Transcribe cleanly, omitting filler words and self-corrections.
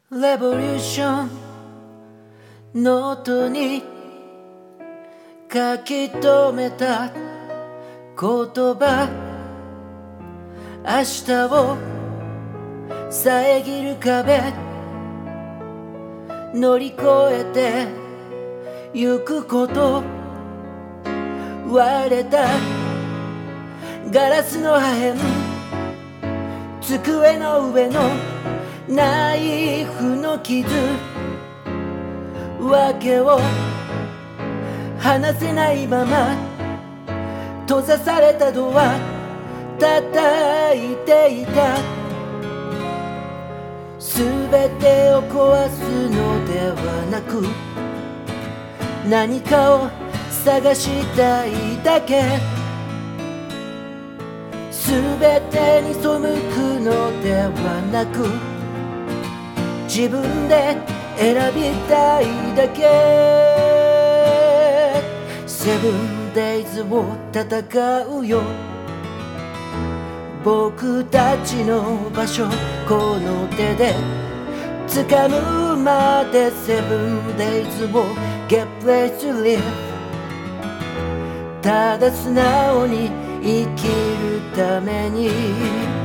レボリューションノートに書き留めた言葉、明日を遮る壁乗り越えてゆくこと、割れたガラスの破片、机の上のナイフの傷、訳を話せないまま閉ざされたドア叩いていた。すべてを壊すのではなく、何かを探したいだけ。すべてに背くのではなく、自分で選びたいだけ。セブンデイズを戦うよ、僕たちの場所この手で掴むまで。セブンデイズを Get ready to live、 ただ素直に生きるために。